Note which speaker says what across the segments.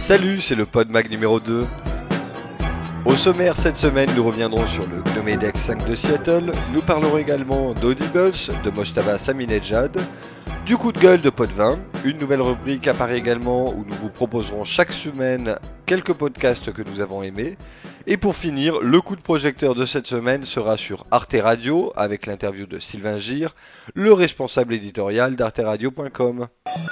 Speaker 1: Salut, c'est le PodMag numéro 2. Au sommaire, cette semaine, nous reviendrons sur le GNOMEDEX 5 de Seattle. Nous parlerons également d'Audibles, de Mojtaba Saminejad, du coup de gueule de Pod20. Une nouvelle rubrique apparaît également où nous vous proposerons chaque semaine quelques podcasts que nous avons aimés. Et pour finir, le coup de projecteur de cette semaine sera sur Arte Radio avec l'interview de Sylvain Gire, le responsable éditorial d'arteradio.com.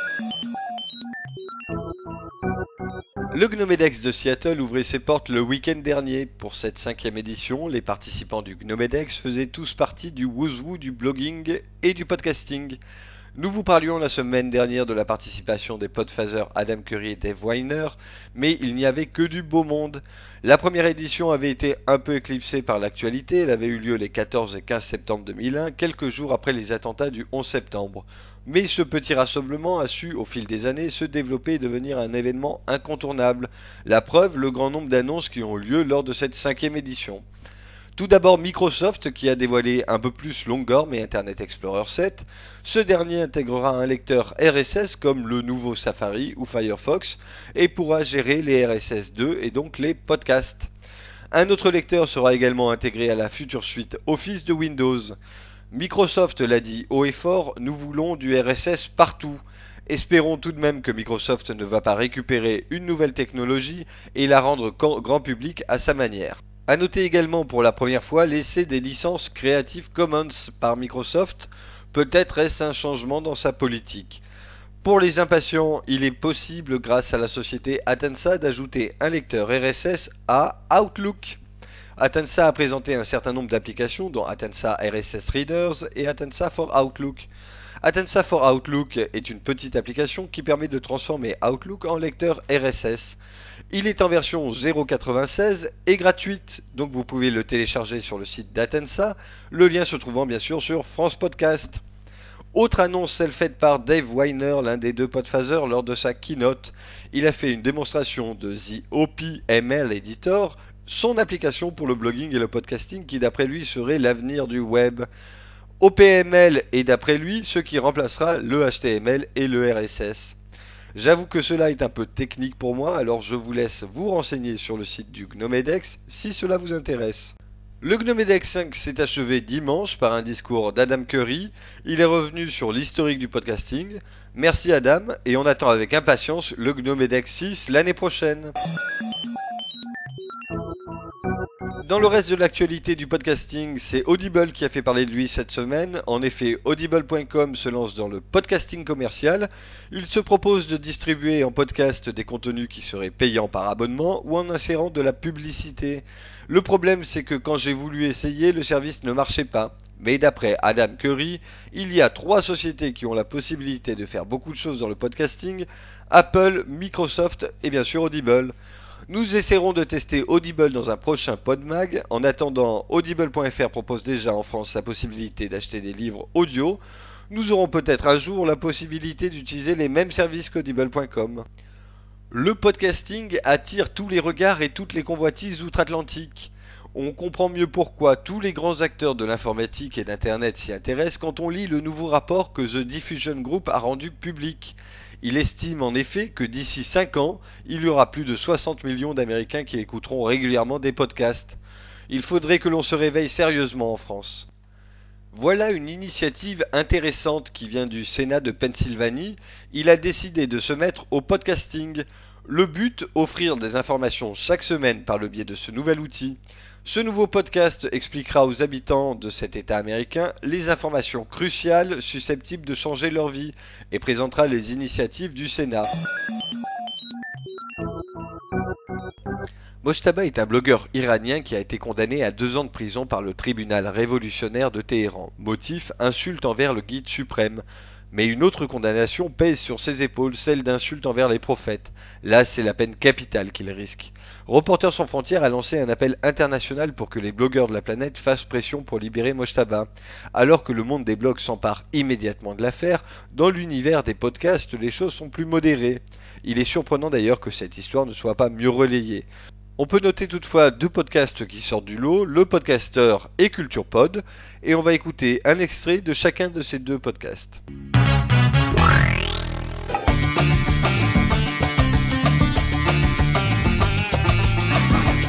Speaker 1: Le GNOMEDEX de Seattle ouvrait ses portes le week-end dernier. Pour cette 5e édition, les participants du GNOMEDEX faisaient tous partie du who's who du blogging et du podcasting. Nous vous parlions la semaine dernière de la participation des podphasers Adam Curry et Dave Winer, mais il n'y avait que du beau monde. La première édition avait été un peu éclipsée par l'actualité, elle avait eu lieu les 14 et 15 septembre 2001, quelques jours après les attentats du 11 septembre. Mais ce petit rassemblement a su, au fil des années, se développer et devenir un événement incontournable. La preuve, le grand nombre d'annonces qui ont eu lieu lors de cette 5e édition. Tout d'abord Microsoft qui a dévoilé un peu plus Longorm et Internet Explorer 7. Ce dernier intégrera un lecteur RSS comme le nouveau Safari ou Firefox et pourra gérer les RSS 2 et donc les podcasts. Un autre lecteur sera également intégré à la future suite Office de Windows. Microsoft l'a dit haut et fort, nous voulons du RSS partout. Espérons tout de même que Microsoft ne va pas récupérer une nouvelle technologie et la rendre grand public à sa manière. A noter également pour la première fois l'essai des licences Creative Commons par Microsoft. Peut-être est-ce un changement dans sa politique. Pour les impatients, il est possible grâce à la société Atensa d'ajouter un lecteur RSS à Outlook. Atensa a présenté un certain nombre d'applications dont Atensa RSS Readers et Atensa for Outlook. Atensa for Outlook est une petite application qui permet de transformer Outlook en lecteur RSS. Il est en version 0.96 et gratuite, donc vous pouvez le télécharger sur le site d'Atensa, le lien se trouvant bien sûr sur France Podcast. Autre annonce, celle faite par Dave Winer, l'un des deux podphasers, lors de sa keynote. Il a fait une démonstration de The OPML Editor, son application pour le blogging et le podcasting qui d'après lui serait l'avenir du web. OPML est d'après lui ce qui remplacera le HTML et le RSS. J'avoue que cela est un peu technique pour moi, alors je vous laisse vous renseigner sur le site du GNOMEDEX si cela vous intéresse. Le GNOMEDEX 5 s'est achevé dimanche par un discours d'Adam Curry. Il est revenu sur l'historique du podcasting. Merci Adam, et on attend avec impatience le GNOMEDEX 6 l'année prochaine. Dans le reste de l'actualité du podcasting, c'est Audible qui a fait parler de lui cette semaine. En effet, Audible.com se lance dans le podcasting commercial. Il se propose de distribuer en podcast des contenus qui seraient payants par abonnement ou en insérant de la publicité. Le problème, c'est que quand j'ai voulu essayer, le service ne marchait pas. Mais d'après Adam Curry, il y a 3 sociétés qui ont la possibilité de faire beaucoup de choses dans le podcasting: Apple, Microsoft et bien sûr Audible. Nous essaierons de tester Audible dans un prochain PodMag. En attendant, Audible.fr propose déjà en France la possibilité d'acheter des livres audio. Nous aurons peut-être un jour la possibilité d'utiliser les mêmes services qu'Audible.com. Le podcasting attire tous les regards et toutes les convoitises outre-Atlantique. On comprend mieux pourquoi tous les grands acteurs de l'informatique et d'Internet s'y intéressent quand on lit le nouveau rapport que The Diffusion Group a rendu public. Il estime en effet que d'ici 5 ans, il y aura plus de 60 millions d'Américains qui écouteront régulièrement des podcasts. Il faudrait que l'on se réveille sérieusement en France. Voilà une initiative intéressante qui vient du Sénat de Pennsylvanie. Il a décidé de se mettre au podcasting. Le but, offrir des informations chaque semaine par le biais de ce nouvel outil. Ce nouveau podcast expliquera aux habitants de cet État américain les informations cruciales susceptibles de changer leur vie et présentera les initiatives du Sénat. Mojtaba est un blogueur iranien qui a été condamné à 2 ans de prison par le tribunal révolutionnaire de Téhéran. Motif, insulte envers le guide suprême. Mais une autre condamnation pèse sur ses épaules, celle d'insulte envers les prophètes. Là, c'est la peine capitale qu'il risque. Reporters sans frontières a lancé un appel international pour que les blogueurs de la planète fassent pression pour libérer Mojtaba. Alors que le monde des blogs s'empare immédiatement de l'affaire, dans l'univers des podcasts, les choses sont plus modérées. Il est surprenant d'ailleurs que cette histoire ne soit pas mieux relayée. On peut noter toutefois 2 podcasts qui sortent du lot, le podcasteur et Culture Pod, et on va écouter un extrait de chacun de ces 2 podcasts.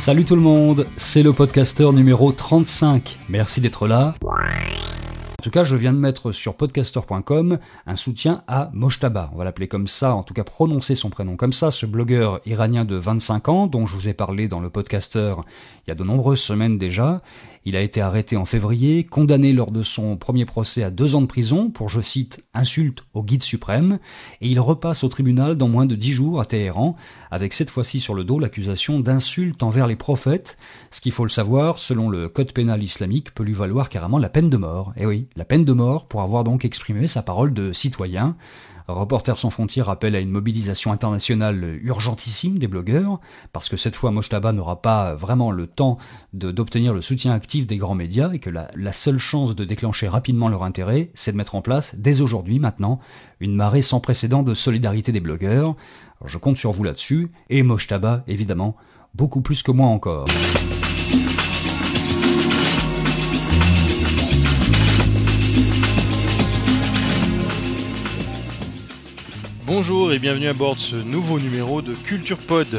Speaker 2: Salut tout le monde, c'est le podcasteur numéro 35. Merci d'être là. En tout cas, je viens de mettre sur podcaster.com un soutien à Mojtaba. On va l'appeler comme ça, en tout cas prononcer son prénom comme ça, ce blogueur iranien de 25 ans dont je vous ai parlé dans le podcasteur il y a de nombreuses semaines déjà. Il a été arrêté en février, condamné lors de son premier procès à 2 ans de prison pour, je cite, insulte au guide suprême, et il repasse au tribunal dans moins de 10 jours à Téhéran, avec cette fois-ci sur le dos l'accusation d'insulte envers les prophètes, ce qu'il faut le savoir, selon le code pénal islamique, peut lui valoir carrément la peine de mort. Eh oui, la peine de mort pour avoir donc exprimé sa parole de citoyen. Reporters sans frontières appelle à une mobilisation internationale urgentissime des blogueurs, parce que cette fois Mojtaba n'aura pas vraiment le temps d'obtenir le soutien actif des grands médias, et que la seule chance de déclencher rapidement leur intérêt, c'est de mettre en place, dès aujourd'hui, maintenant, une marée sans précédent de solidarité des blogueurs. Alors je compte sur vous là-dessus, et Mojtaba, évidemment, beaucoup plus que moi encore.
Speaker 3: Bonjour et bienvenue à bord de ce nouveau numéro de Culture Pod.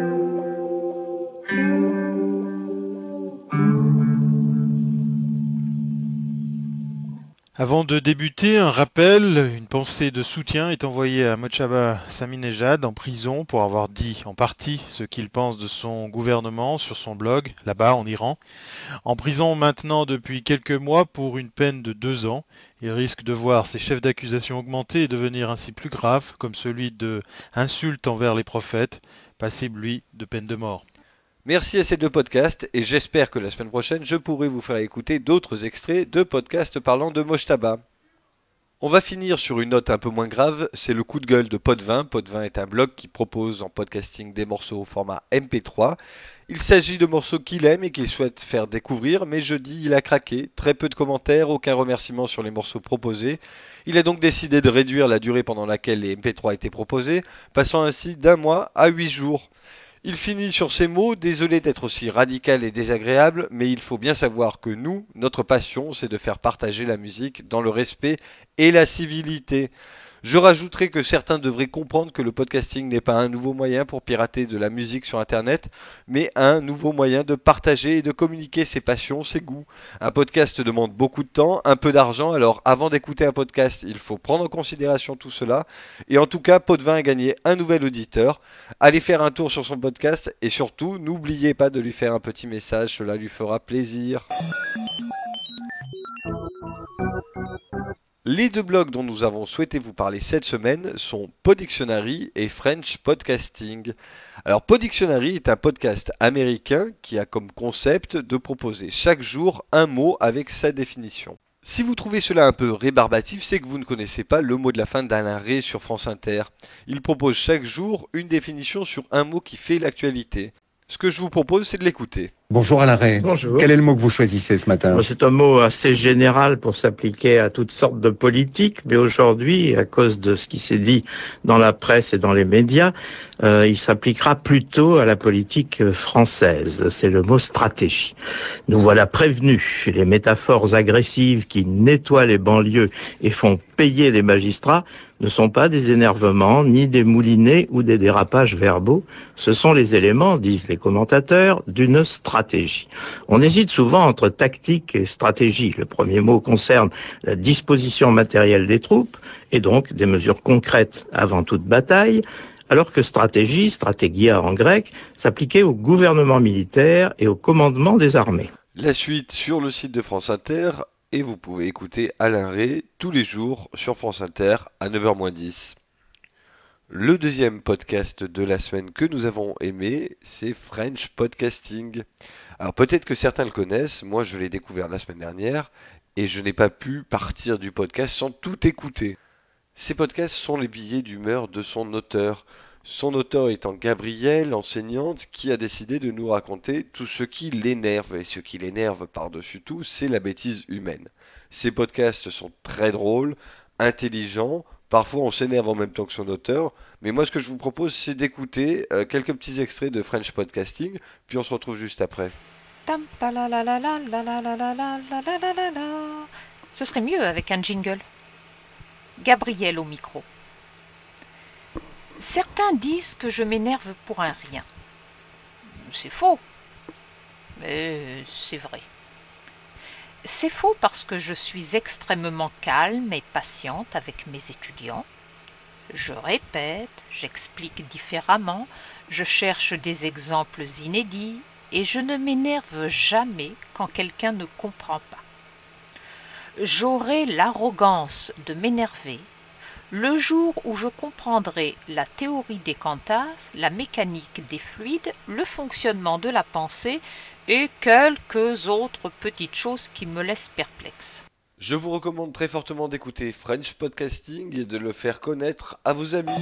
Speaker 3: Avant de débuter, un rappel, une pensée de soutien est envoyée à Mojtaba Saminejad en prison pour avoir dit en partie ce qu'il pense de son gouvernement sur son blog, là-bas en Iran. En prison maintenant depuis quelques mois pour une peine de 2 ans. Il risque de voir ses chefs d'accusation augmenter et devenir ainsi plus graves, comme celui de insulte envers les prophètes, passible lui de peine de mort.
Speaker 1: Merci à ces 2 podcasts et j'espère que la semaine prochaine je pourrai vous faire écouter d'autres extraits de podcasts parlant de Mojtaba. On va finir sur une note un peu moins grave, c'est le coup de gueule de Pod20. Pod20 est un blog qui propose en podcasting des morceaux au format MP3. Il s'agit de morceaux qu'il aime et qu'il souhaite faire découvrir, mais jeudi il a craqué, très peu de commentaires, aucun remerciement sur les morceaux proposés. Il a donc décidé de réduire la durée pendant laquelle les MP3 étaient proposés, passant ainsi d'1 mois à 8 jours. Il finit sur ces mots, désolé d'être aussi radical et désagréable, mais il faut bien savoir que nous, notre passion, c'est de faire partager la musique dans le respect et la civilité. Je rajouterai que certains devraient comprendre que le podcasting n'est pas un nouveau moyen pour pirater de la musique sur Internet, mais un nouveau moyen de partager et de communiquer ses passions, ses goûts. Un podcast demande beaucoup de temps, un peu d'argent, alors avant d'écouter un podcast, il faut prendre en considération tout cela. Et en tout cas, Pod20 a gagné un nouvel auditeur. Allez faire un tour sur son podcast et surtout, n'oubliez pas de lui faire un petit message, cela lui fera plaisir. Les 2 blogs dont nous avons souhaité vous parler cette semaine sont Podictionary et French Podcasting. Alors Podictionary est un podcast américain qui a comme concept de proposer chaque jour un mot avec sa définition. Si vous trouvez cela un peu rébarbatif, c'est que vous ne connaissez pas le mot de la fin d'Alain Rey sur France Inter. Il propose chaque jour une définition sur un mot qui fait l'actualité. Ce que je vous propose, c'est de l'écouter.
Speaker 4: Bonjour Alain Rey.
Speaker 5: Bonjour.
Speaker 4: Quel est le mot que vous choisissez ce matin ?
Speaker 5: C'est un mot assez général pour s'appliquer à toutes sortes de politiques, mais aujourd'hui, à cause de ce qui s'est dit dans la presse et dans les médias, il s'appliquera plutôt à la politique française. C'est le mot stratégie. Nous voilà prévenus. Les métaphores agressives qui nettoient les banlieues et font payer les magistrats ne sont pas des énervements, ni des moulinets ou des dérapages verbaux. Ce sont les éléments, disent les commentateurs, d'une stratégie. On hésite souvent entre tactique et stratégie. Le premier mot concerne la disposition matérielle des troupes et donc des mesures concrètes avant toute bataille, alors que stratégie, stratégia en grec, s'appliquait au gouvernement militaire et au commandement des armées.
Speaker 1: La suite sur le site de France Inter et vous pouvez écouter Alain Rey tous les jours sur France Inter à 9h-10. Le deuxième podcast de la semaine que nous avons aimé, c'est French Podcasting. Alors peut-être que certains le connaissent, moi je l'ai découvert la semaine dernière et je n'ai pas pu partir du podcast sans tout écouter. Ces podcasts sont les billets d'humeur de son auteur. Son auteur étant Gabrielle, enseignante, qui a décidé de nous raconter tout ce qui l'énerve. Et ce qui l'énerve par-dessus tout, c'est la bêtise humaine. Ces podcasts sont très drôles, intelligents, parfois on s'énerve en même temps que son auteur, mais moi ce que je vous propose c'est d'écouter quelques petits extraits de French Podcasting, puis on se retrouve juste après.
Speaker 6: Ce serait mieux avec un jingle. Gabrielle au micro. Certains disent que je m'énerve pour un rien. C'est faux. C'est vrai. C'est faux parce que je suis extrêmement calme et patiente avec mes étudiants. Je répète, j'explique différemment, je cherche des exemples inédits et je ne m'énerve jamais quand quelqu'un ne comprend pas. J'aurai l'arrogance de m'énerver le jour où je comprendrai la théorie des quantas, la mécanique des fluides, le fonctionnement de la pensée et quelques autres petites choses qui me laissent perplexe.
Speaker 1: Je vous recommande très fortement d'écouter French Podcasting et de le faire connaître à vos amis.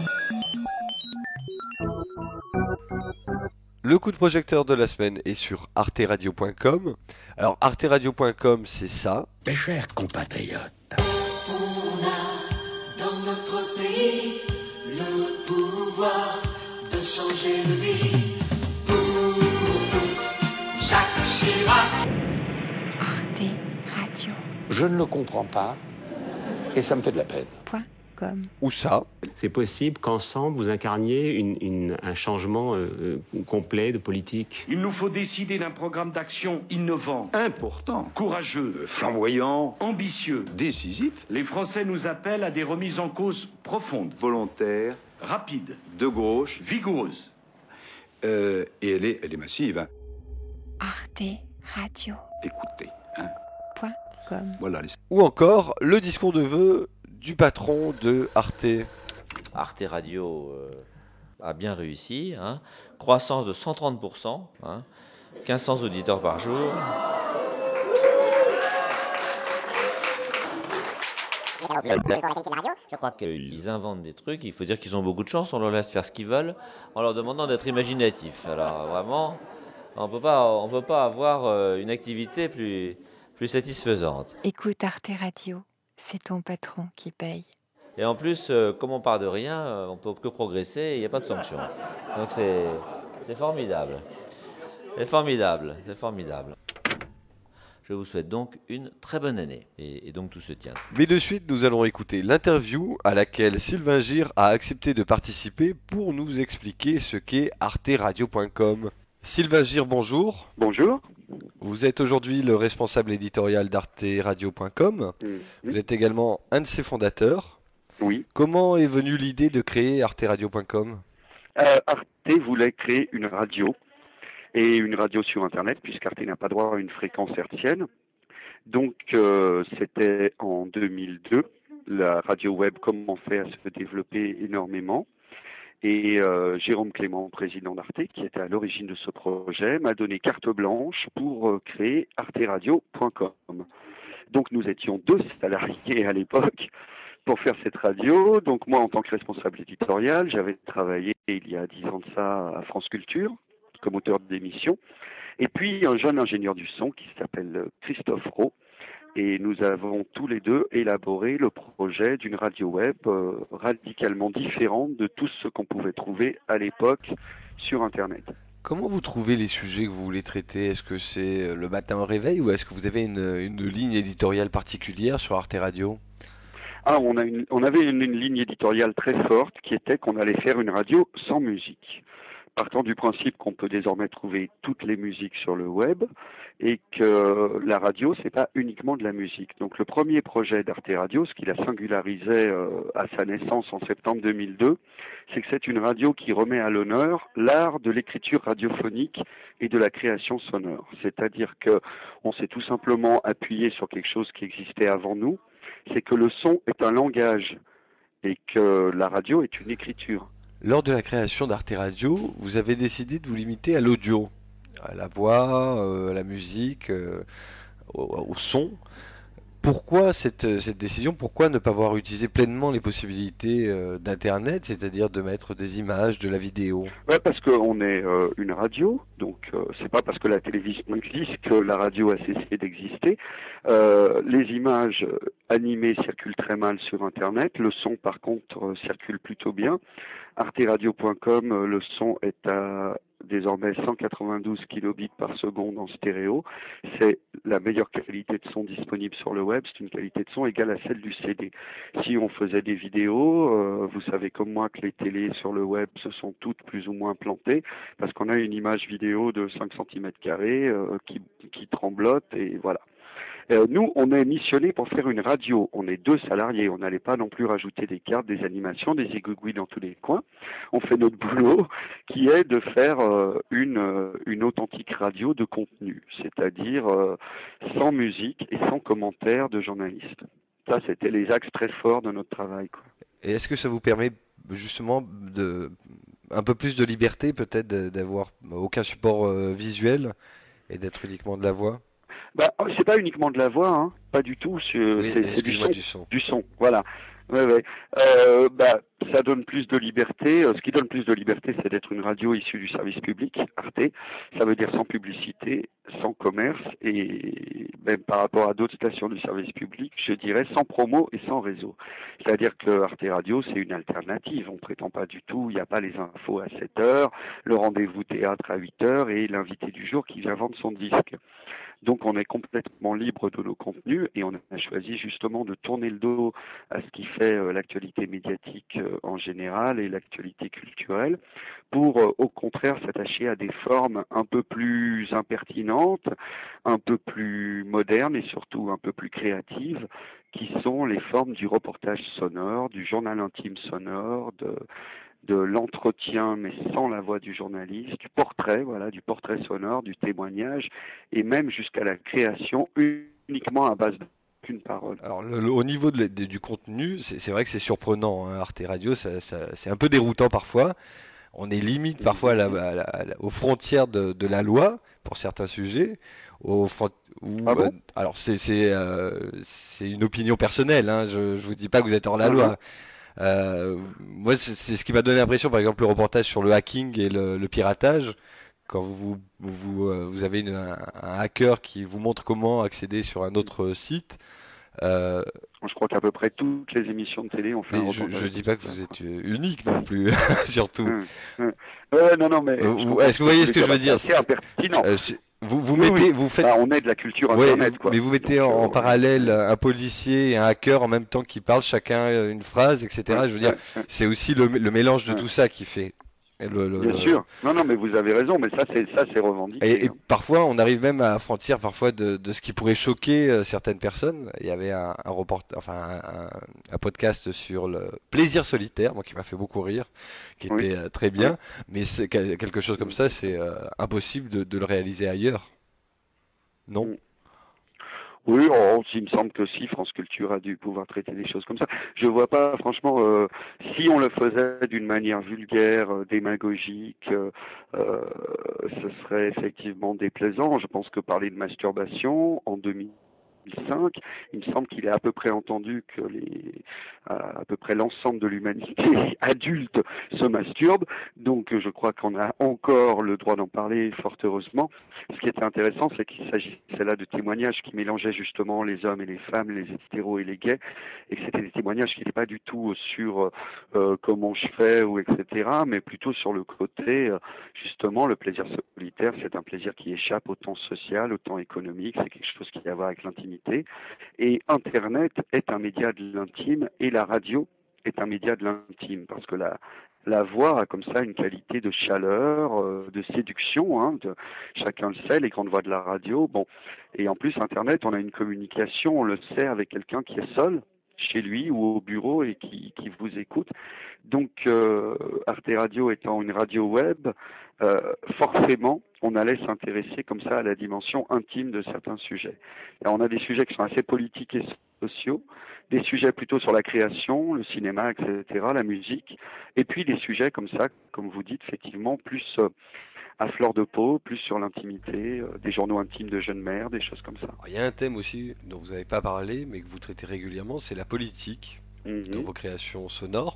Speaker 1: Le coup de projecteur de la semaine est sur arteradio.com. Alors arteradio.com, c'est ça.
Speaker 7: Mes chers compatriotes,
Speaker 8: On a dans notre pays le pouvoir de changer de vie. Pour tous, Jacques Chirac.
Speaker 9: Arte Radio.
Speaker 7: je ne le comprends pas et ça me fait de la peine.
Speaker 9: .com.
Speaker 1: Ou ça.
Speaker 10: C'est possible qu'ensemble vous incarniez un changement complet de politique.
Speaker 11: Il nous faut décider d'un programme d'action innovant,
Speaker 12: important,
Speaker 11: courageux,
Speaker 12: flamboyant,
Speaker 11: ambitieux,
Speaker 12: décisif,
Speaker 11: Les Français nous appellent à des remises en cause profondes,
Speaker 12: volontaire,
Speaker 11: rapides,
Speaker 12: de gauche,
Speaker 11: vigoureuses.
Speaker 12: et elle est massive. Hein.
Speaker 9: Arte Radio.
Speaker 12: Écoutez. Hein.
Speaker 9: .com.
Speaker 12: Voilà.
Speaker 1: Ou encore le discours de vœux du patron de Arte.
Speaker 13: Arte Radio a bien réussi, hein. Croissance de 130%, hein. 1500 auditeurs par jour. Je crois qu'ils inventent des trucs, il faut dire qu'ils ont beaucoup de chance, on leur laisse faire ce qu'ils veulent en leur demandant d'être imaginatifs. Alors vraiment, on peut pas avoir une activité plus satisfaisante.
Speaker 9: Écoute Arte Radio. C'est ton patron qui paye.
Speaker 13: Et en plus, comme on part de rien, on peut que progresser et il n'y a pas de sanction. Donc c'est formidable. C'est formidable, c'est formidable. Je vous souhaite donc une très bonne année. Et donc tout se tient.
Speaker 1: Mais de suite, nous allons écouter l'interview à laquelle Sylvain Gir a accepté de participer pour nous expliquer ce qu'est arteradio.com. Sylvain Gir, bonjour.
Speaker 14: Bonjour.
Speaker 1: Vous êtes aujourd'hui le responsable éditorial d'arteradio.com. Vous êtes également un de ses fondateurs.
Speaker 14: Oui.
Speaker 1: Comment est venue l'idée de créer arteradio.com ?
Speaker 14: Arte voulait créer une radio, et une radio sur Internet, puisqu'Arte n'a pas droit à une fréquence hertzienne. Donc, c'était en 2002. La radio web commençait à se développer énormément. Et Jérôme Clément, président d'Arte, qui était à l'origine de ce projet, m'a donné carte blanche pour créer arteradio.com. Donc nous étions 2 salariés à l'époque pour faire cette radio. Donc moi, en tant que responsable éditorial, j'avais travaillé il y a 10 ans de ça à France Culture, comme auteur d'émissions. Et puis un jeune ingénieur du son qui s'appelle Christophe Rowe. Et nous avons tous les deux élaboré le projet d'une radio web radicalement différente de tout ce qu'on pouvait trouver à l'époque sur Internet.
Speaker 1: Comment vous trouvez les sujets que vous voulez traiter ? Est-ce que c'est le matin au réveil ou est-ce que vous avez une ligne éditoriale particulière sur Arte Radio ?
Speaker 14: On avait une ligne éditoriale très forte qui était qu'on allait faire une radio sans musique. Partant du principe qu'on peut désormais trouver toutes les musiques sur le web et que la radio, c'est pas uniquement de la musique. Donc le premier projet d'Arte Radio, ce qui la singularisait à sa naissance en septembre 2002, c'est que c'est une radio qui remet à l'honneur l'art de l'écriture radiophonique et de la création sonore. C'est-à-dire que on s'est tout simplement appuyé sur quelque chose qui existait avant nous, c'est que le son est un langage et que la radio est une écriture.
Speaker 1: Lors de la création d'Arte Radio, vous avez décidé de vous limiter à l'audio, à la voix, à la musique, au son. Pourquoi cette décision ? Pourquoi ne pas avoir utilisé pleinement les possibilités d'Internet, c'est-à-dire de mettre des images, de la vidéo ?
Speaker 14: Ouais, parce qu'on est une radio, donc c'est pas parce que la télévision existe que la radio a cessé d'exister. Les images animées circulent très mal sur Internet, le son par contre circule plutôt bien. Arteradio.com, le son est à désormais 192 kilobits par seconde en stéréo. C'est la meilleure qualité de son disponible sur le web. C'est une qualité de son égale à celle du CD. Si on faisait des vidéos, vous savez comme moi que les télés sur le web se sont toutes plus ou moins plantées parce qu'on a une image vidéo de 5 cm² qui tremblote et voilà. Nous, on est missionné pour faire une radio. On est 2 salariés. On n'allait pas non plus rajouter des cartes, des animations, des égouis dans tous les coins. On fait notre boulot qui est de faire une authentique radio de contenu, c'est-à-dire sans musique et sans commentaires de journalistes. Ça, c'était les axes très forts de notre travail, quoi.
Speaker 1: Et est-ce que ça vous permet justement un peu plus de liberté, peut-être d'avoir aucun support visuel et d'être uniquement de la voix?
Speaker 14: Bah, c'est pas uniquement de la voix, hein, pas du tout. C'est du son. Du son, voilà. Ouais. Bah, ça donne plus de liberté. Ce qui donne plus de liberté, c'est d'être une radio issue du service public, Arte. Ça veut dire sans publicité, sans commerce, et même par rapport à d'autres stations du service public, je dirais sans promo et sans réseau. C'est-à-dire que Arte Radio, c'est une alternative. On prétend pas du tout, il n'y a pas les infos à 7 heures, le rendez-vous théâtre à 8 heures et l'invité du jour qui vient vendre son disque. Donc on est complètement libre de nos contenus et on a choisi justement de tourner le dos à ce qui fait l'actualité médiatique en général et l'actualité culturelle pour au contraire s'attacher à des formes un peu plus impertinentes, un peu plus modernes et surtout un peu plus créatives qui sont les formes du reportage sonore, du journal intime sonore, de l'entretien, mais sans la voix du journaliste, du portrait sonore, du témoignage, et même jusqu'à la création uniquement à base d'une parole.
Speaker 1: Alors, au niveau du contenu, c'est vrai que c'est surprenant, hein, Arte Radio, c'est un peu déroutant parfois. On est limite parfois aux frontières de la loi pour certains sujets. Alors c'est une opinion personnelle, hein, je vous dis pas que vous êtes hors la loi. Moi, c'est ce qui m'a donné l'impression, par exemple, le reportage sur le hacking et le piratage. Quand vous avez un hacker qui vous montre comment accéder sur un autre site.
Speaker 14: Je crois qu'à peu près toutes les émissions de télé ont fait un reportage.
Speaker 1: Je dis pas que vous êtes unique non plus, surtout.
Speaker 14: Non, mais
Speaker 1: est-ce que vous voyez ce que je veux dire?
Speaker 14: C'est impertinent.
Speaker 1: Vous faites.
Speaker 14: On est de la culture internet, quoi.
Speaker 1: Mais vous mettez en parallèle un policier et un hacker en même temps qui parlent chacun une phrase, etc. Je veux dire, c'est aussi le mélange de tout ça qui fait.
Speaker 14: Bien sûr. Non, mais vous avez raison, mais ça c'est revendiqué.
Speaker 1: Et parfois, on arrive même à frontière parfois de ce qui pourrait choquer certaines personnes. Il y avait un podcast sur le plaisir solitaire, moi qui m'a fait beaucoup rire, qui était très bien. Mais c'est quelque chose comme ça, c'est impossible de le réaliser ailleurs. Non.
Speaker 14: Oui, il me semble que si, France Culture a dû pouvoir traiter des choses comme ça. Je vois pas, franchement, si on le faisait d'une manière vulgaire, démagogique, ce serait effectivement déplaisant. Je pense que parler de masturbation en 2005, il me semble qu'il est à peu près entendu que à peu près l'ensemble de l'humanité adulte se masturbe. Donc je crois qu'on a encore le droit d'en parler, fort heureusement. Ce qui était intéressant, c'est qu'il s'agissait là de témoignages qui mélangeaient justement les hommes et les femmes, les hétéros et les gays, et que c'était des témoignages qui n'étaient pas du tout sur comment je fais ou etc., mais plutôt sur le côté justement le plaisir solitaire. C'est un plaisir qui échappe au temps social, au temps économique. C'est quelque chose qui a à voir avec l'intimité. Et Internet est un média de l'intime et la radio est un média de l'intime parce que la voix a comme ça une qualité de chaleur, de séduction, hein, chacun le sait, les grandes voix de la radio. Bon, et en plus Internet, on a une communication, on le sait, avec quelqu'un qui est seul chez lui ou au bureau et qui vous écoute. Donc Arte Radio étant une radio web, forcément on allait s'intéresser comme ça à la dimension intime de certains sujets. Et on a des sujets qui sont assez politiques et sociaux, des sujets plutôt sur la création, le cinéma, etc., la musique, et puis des sujets comme ça, comme vous dites, effectivement, plus à fleur de peau, plus sur l'intimité, des journaux intimes de jeunes mères, des choses comme ça.
Speaker 1: Il y a un thème aussi dont vous n'avez pas parlé, mais que vous traitez régulièrement, c'est la politique dans vos créations sonores.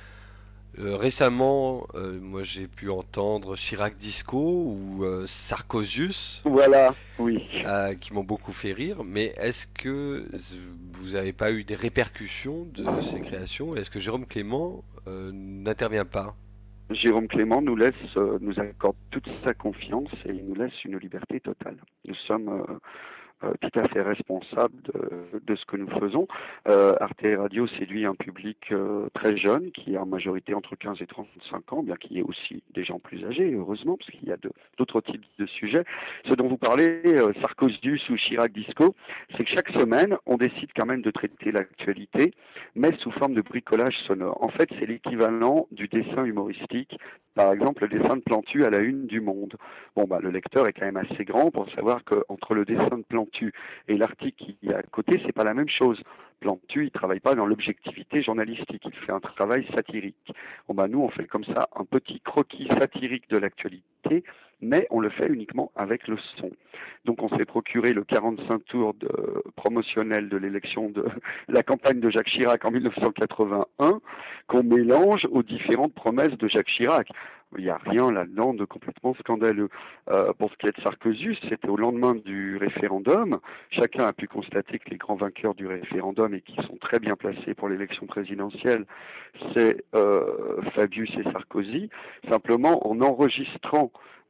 Speaker 1: Récemment, moi j'ai pu entendre Chirac Disco ou Sarkozius,
Speaker 14: voilà, oui,
Speaker 1: qui m'ont beaucoup fait rire. Mais est-ce que vous n'avez pas eu des répercussions de ces créations? Est-ce que Jérôme Clément n'intervient pas?
Speaker 14: Jérôme Clément nous accorde toute sa confiance et il nous laisse une liberté totale. Nous sommes tout à fait responsables de ce que nous faisons. Arte Radio séduit un public très jeune, qui est en majorité entre 15 et 35 ans, bien qu'il y ait aussi des gens plus âgés, heureusement, parce qu'il y a d'autres types de sujets. Ce dont vous parlez, Sarkozy ou Chirac Disco, c'est que chaque semaine, on décide quand même de traiter l'actualité, mais sous forme de bricolage sonore. En fait, c'est l'équivalent du dessin humoristique. Par exemple, le dessin de Plantu à la une du Monde. Bon, le lecteur est quand même assez grand pour savoir qu'entre le dessin de Plantu et l'article qui est à côté, c'est pas la même chose. Plantu, il travaille pas dans l'objectivité journalistique, il fait un travail satirique. Bon, nous, on fait comme ça un petit croquis satirique de l'actualité, mais on le fait uniquement avec le son. Donc, on s'est procuré le 45 tours promotionnel de l'élection de la campagne de Jacques Chirac en 1981, qu'on mélange aux différentes promesses de Jacques Chirac. Il n'y a rien là-dedans de complètement scandaleux. Pour ce qui est de Sarkozy, c'était au lendemain du référendum. Chacun a pu constater que les grands vainqueurs du référendum et qui sont très bien placés pour l'élection présidentielle, c'est Fabius et Sarkozy. Simplement, en enregistrant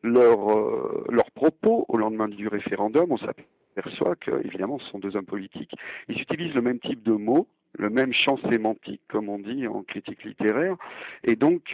Speaker 14: leurs propos au lendemain du référendum, on s'aperçoit que, évidemment, ce sont deux hommes politiques. Ils utilisent le même type de mots, le même champ sémantique, comme on dit en critique littéraire, et donc,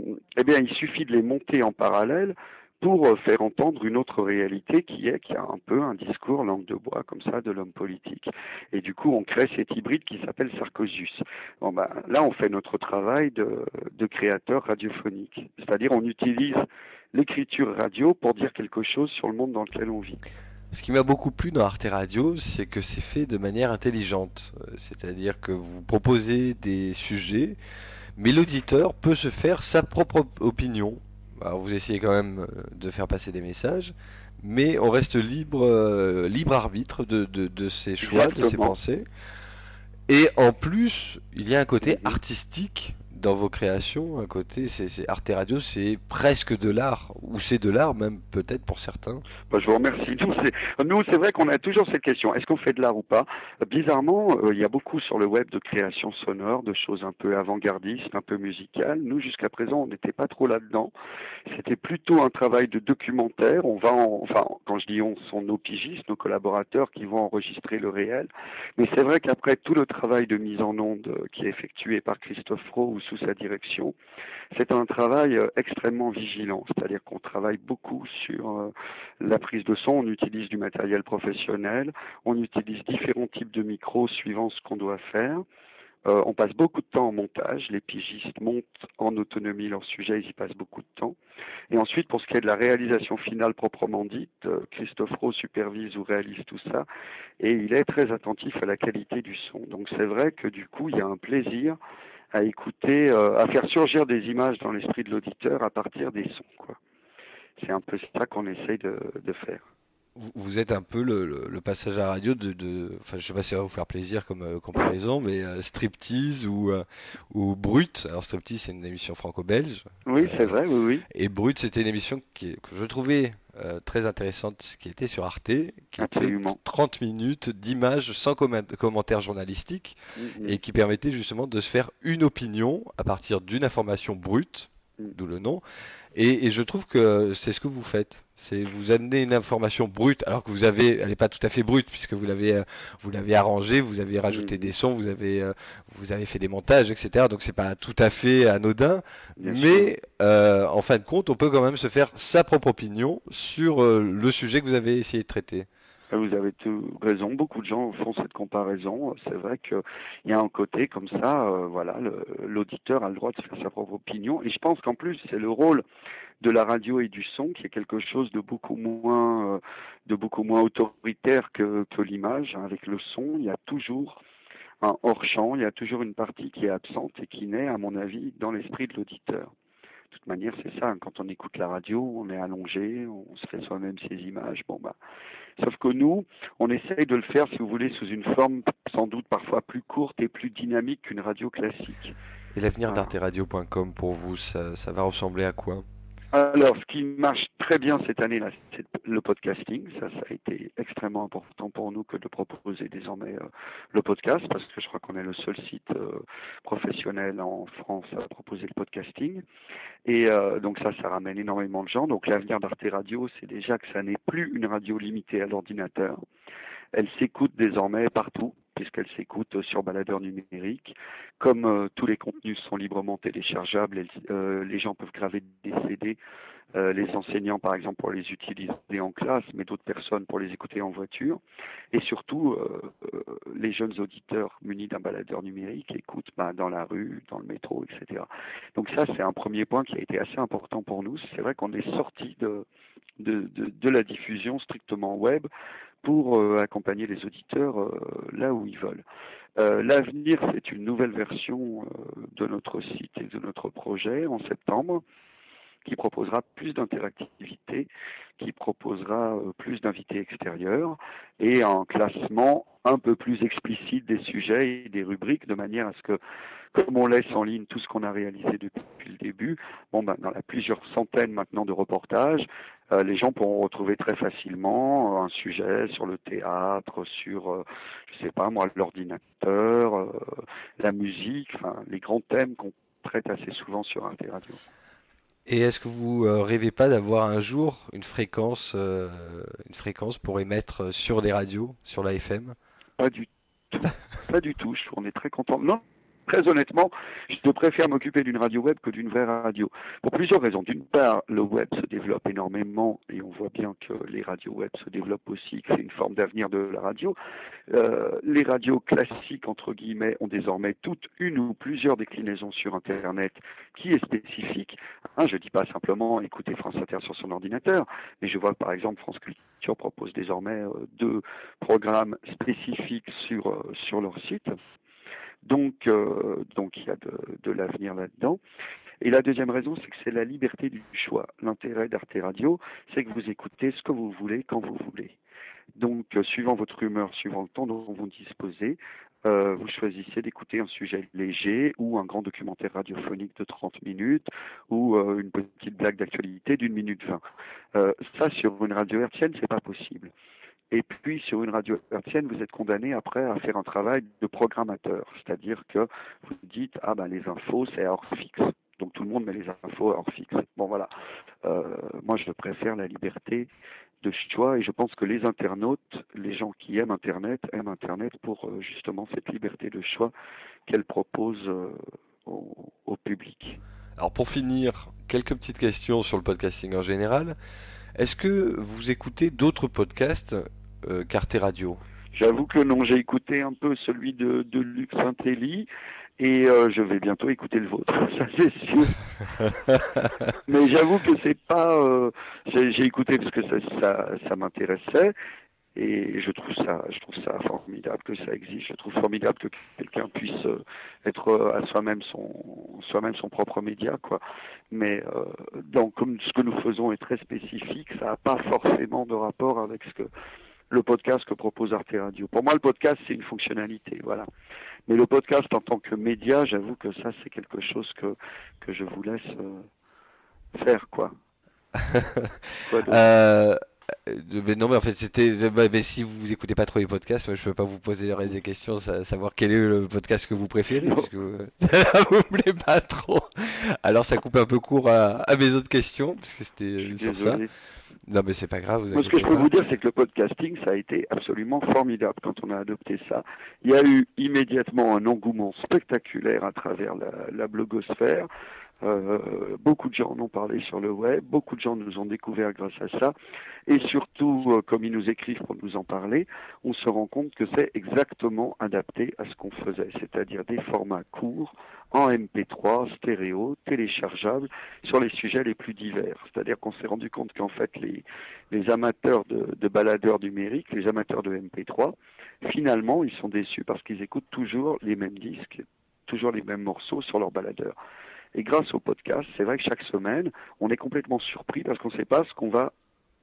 Speaker 14: il suffit de les monter en parallèle pour faire entendre une autre réalité qui a un peu un discours langue de bois comme ça de l'homme politique. Et du coup, on crée cet hybride qui s'appelle Sarkozus. Là, on fait notre travail de créateur radiophonique, c'est-à-dire on utilise l'écriture radio pour dire quelque chose sur le monde dans lequel on vit.
Speaker 1: Ce qui m'a beaucoup plu dans Arte Radio, c'est que c'est fait de manière intelligente. C'est-à-dire que vous proposez des sujets, mais l'auditeur peut se faire sa propre opinion. Alors vous essayez quand même de faire passer des messages, mais on reste libre arbitre de ses choix, de ses pensées. Et en plus, il y a un côté artistique dans vos créations, un côté, Arte Radio, c'est presque de l'art, ou c'est de l'art même peut-être pour certains.
Speaker 14: Je vous remercie. Nous, c'est vrai qu'on a toujours cette question, est-ce qu'on fait de l'art ou pas? Bizarrement, il y a beaucoup sur le web de création sonore, de choses un peu avant-gardistes, un peu musicales. Nous, jusqu'à présent, on n'était pas trop là-dedans. C'était plutôt un travail de documentaire. Quand je dis on, ce sont nos pigistes, nos collaborateurs qui vont enregistrer le réel. Mais c'est vrai qu'après tout le travail de mise en onde qui est effectué par Christophe Rowe ou sous sa direction, c'est un travail extrêmement vigilant, c'est-à-dire qu'on travaille beaucoup sur la prise de son, on utilise du matériel professionnel, on utilise différents types de micros suivant ce qu'on doit faire. On passe beaucoup de temps en montage, les pigistes montent en autonomie leur sujet, ils y passent beaucoup de temps. Et ensuite, pour ce qui est de la réalisation finale proprement dite, Christophe Rowe supervise ou réalise tout ça, et il est très attentif à la qualité du son. Donc c'est vrai que du coup, il y a un plaisir à écouter, à faire surgir des images dans l'esprit de l'auditeur à partir des sons, quoi. C'est un peu ça qu'on essaye de faire.
Speaker 1: Vous êtes un peu le passage à radio enfin je sais pas si ça va vous faire plaisir comme comparaison, mais Striptease ou Brut. Alors Striptease c'est une émission franco-belge.
Speaker 14: Oui, c'est vrai, oui.
Speaker 1: Et Brut c'était une émission que je trouvais très intéressante, qui était sur Arte, qui
Speaker 14: Absolument.
Speaker 1: était 30 minutes d'images sans commentaires journalistiques et qui permettait justement de se faire une opinion à partir d'une information brute, d'où le nom. Et je trouve que c'est ce que vous faites. C'est vous amenez une information brute, alors que elle n'est pas tout à fait brute puisque vous l'avez arrangée, vous avez rajouté des sons, vous avez fait des montages, etc. Donc c'est pas tout à fait anodin, mais en fin de compte, on peut quand même se faire sa propre opinion sur le sujet que vous avez essayé de traiter.
Speaker 14: Vous avez raison, beaucoup de gens font cette comparaison. C'est vrai qu'il y a un côté comme ça, l'auditeur a le droit de faire sa propre opinion. Et je pense qu'en plus, c'est le rôle de la radio et du son qui est quelque chose de beaucoup moins autoritaire que l'image. Avec le son, il y a toujours un hors-champ, il y a toujours une partie qui est absente et qui naît, à mon avis, dans l'esprit de l'auditeur. De toute manière, c'est ça. Quand on écoute la radio, on est allongé, on se fait soi-même ses images. Sauf que nous, on essaye de le faire, si vous voulez, sous une forme sans doute parfois plus courte et plus dynamique qu'une radio classique.
Speaker 1: Et l'avenir d'arteradio.com pour vous, ça va ressembler à quoi?
Speaker 14: Alors, ce qui marche très bien cette année-là, c'est le podcasting. Ça a été extrêmement important pour nous que de proposer désormais le podcast, parce que je crois qu'on est le seul site professionnel en France à proposer le podcasting. Et donc ça ramène énormément de gens. Donc l'avenir d'Arte Radio, c'est déjà que ça n'est plus une radio limitée à l'ordinateur. Elle s'écoute désormais partout, puisqu'elle s'écoute sur baladeur numérique. Comme tous les contenus sont librement téléchargeables, les gens peuvent graver des CD, les enseignants par exemple pour les utiliser en classe, mais d'autres personnes pour les écouter en voiture. Et surtout, les jeunes auditeurs munis d'un baladeur numérique écoutent dans la rue, dans le métro, etc. Donc ça, c'est un premier point qui a été assez important pour nous. C'est vrai qu'on est sorti de la diffusion strictement web pour accompagner les auditeurs là où ils veulent. L'avenir, c'est une nouvelle version de notre site et de notre projet en septembre, qui proposera plus d'interactivité, qui proposera plus d'invités extérieurs et un classement un peu plus explicite des sujets et des rubriques, de manière à ce que, comme on laisse en ligne tout ce qu'on a réalisé depuis le début, on a plusieurs centaines maintenant de reportages, les gens pourront retrouver très facilement un sujet sur le théâtre, sur, je sais pas moi, l'ordinateur, la musique, enfin les grands thèmes qu'on traite assez souvent sur Arte Radio.
Speaker 1: Et est-ce que vous rêvez pas d'avoir un jour une fréquence pour émettre sur les radios, sur la FM?
Speaker 14: Pas du tout. Pas du tout. On est très content. Non, très honnêtement, je préfère m'occuper d'une radio web que d'une vraie radio. Pour plusieurs raisons. D'une part, le web se développe énormément et on voit bien que les radios web se développent aussi, que c'est une forme d'avenir de la radio. Les radios classiques, entre guillemets, ont désormais toutes une ou plusieurs déclinaisons sur Internet qui est spécifique. Je ne dis pas simplement écouter France Inter sur son ordinateur, mais je vois que par exemple France Culture propose désormais 2 programmes spécifiques sur leur site. Donc il y a de l'avenir là-dedans. Et la deuxième raison, c'est que c'est la liberté du choix. L'intérêt d'Arte Radio, c'est que vous écoutez ce que vous voulez, quand vous voulez. Donc, suivant votre humeur, suivant le temps dont vous disposez, vous choisissez d'écouter un sujet léger ou un grand documentaire radiophonique de 30 minutes ou une petite blague d'actualité d'1 minute 20. Ça, sur une radio hertzienne, c'est pas possible. Et puis, sur une radio hertzienne, vous êtes condamné après à faire un travail de programmateur. C'est-à-dire que vous dites, les infos, c'est à heure fixe. Donc, tout le monde met les infos à heure fixe. Bon, voilà. Moi, je préfère la liberté de choix et je pense que les internautes, les gens qui aiment Internet pour justement cette liberté de choix qu'elle propose au public.
Speaker 1: Alors, pour finir, quelques petites questions sur le podcasting en général. Est-ce que vous écoutez d'autres podcasts qu'Arte Radio?
Speaker 14: J'avoue que non, j'ai écouté un peu celui de Lux Intelli et je vais bientôt écouter le vôtre, ça c'est sûr. Mais j'avoue que c'est pas... j'ai écouté parce que ça m'intéressait et je trouve ça formidable que ça existe. Je trouve formidable que quelqu'un puisse être à soi-même son propre média, quoi. Mais donc comme ce que nous faisons est très spécifique, ça n'a pas forcément de rapport avec le podcast que propose Arte Radio. Pour moi, le podcast, c'est une fonctionnalité, voilà. Mais le podcast en tant que média, j'avoue que ça, c'est quelque chose que je vous laisse faire, quoi.
Speaker 1: Non, mais en fait, mais si vous écoutez pas trop les podcasts, moi, je peux pas vous poser des questions, savoir quel est le podcast que vous préférez, parce que ça vous plaît pas trop. Alors, ça coupe un peu court à mes autres questions, parce que c'était sur ça. Non, mais c'est pas grave.
Speaker 14: Moi, ce que je peux vous dire, c'est que le podcasting, ça a été absolument formidable quand on a adopté ça. Il y a eu immédiatement un engouement spectaculaire à travers la blogosphère. Beaucoup de gens en ont parlé sur le web, beaucoup de gens nous ont découvert grâce à ça, et surtout, comme ils nous écrivent pour nous en parler, on se rend compte que c'est exactement adapté à ce qu'on faisait, c'est-à-dire des formats courts, en MP3, stéréo, téléchargeables, sur les sujets les plus divers. C'est-à-dire qu'on s'est rendu compte qu'en fait, les amateurs de baladeurs numériques, les amateurs de MP3, finalement, ils sont déçus parce qu'ils écoutent toujours les mêmes disques, toujours les mêmes morceaux sur leur baladeur. Et grâce au podcast, c'est vrai que chaque semaine, on est complètement surpris parce qu'on ne sait pas ce qu'on va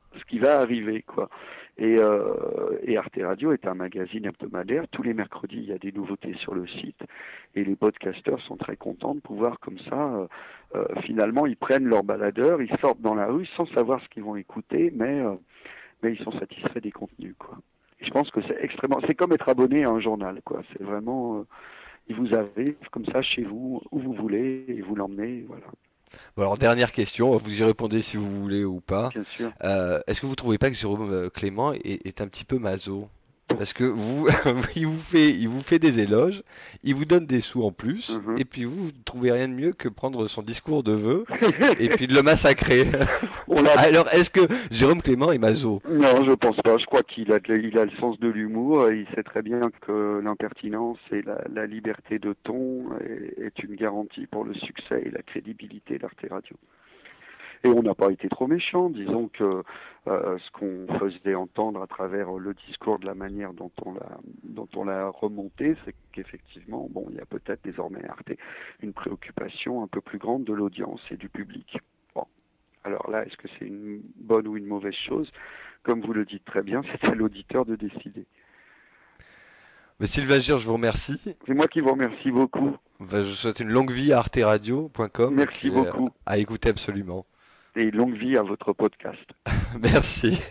Speaker 14: ce qui va arriver, quoi. Et Arte Radio est un magazine hebdomadaire. Tous les mercredis, il y a des nouveautés sur le site. Et les podcasteurs sont très contents de pouvoir, comme ça, finalement, ils prennent leur baladeur, ils sortent dans la rue sans savoir ce qu'ils vont écouter, mais ils sont satisfaits des contenus, quoi. Et je pense que c'est extrêmement... C'est comme être abonné à un journal, quoi. C'est vraiment... vous avez comme ça chez vous, où vous voulez, et vous l'emmenez, voilà.
Speaker 1: Bon, alors, dernière question, vous y répondez si vous voulez ou pas.
Speaker 14: Bien sûr.
Speaker 1: Est-ce que vous trouvez pas que Jérôme Clément est un petit peu maso? Parce que il vous fait des éloges, il vous donne des sous en plus, et puis vous ne trouvez rien de mieux que prendre son discours de vœux et puis de le massacrer. Alors, est-ce que Jérôme Clément est maso?
Speaker 14: Non, je pense pas. Je crois qu'il a le sens de l'humour. Il sait très bien que l'impertinence et la liberté de ton est une garantie pour le succès et la crédibilité d'Arte Radio. Et on n'a pas été trop méchants. Disons que ce qu'on faisait entendre à travers le discours, de la manière dont on l'a remonté, c'est qu'effectivement, bon, il y a peut-être désormais à Arte une préoccupation un peu plus grande de l'audience et du public. Bon, alors là, est-ce que c'est une bonne ou une mauvaise chose? Comme vous le dites très bien, c'est à l'auditeur de décider.
Speaker 1: Mais Sylvain Gir, je vous remercie.
Speaker 14: C'est moi qui vous remercie beaucoup.
Speaker 1: Je vous souhaite une longue vie à arteradio.com.
Speaker 14: Merci beaucoup.
Speaker 1: À écouter absolument.
Speaker 14: Et longue vie à votre podcast.
Speaker 1: Merci.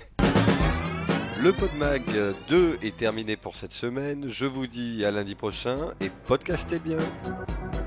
Speaker 1: Le Podmag 2 est terminé pour cette semaine. Je vous dis à lundi prochain et podcastez bien.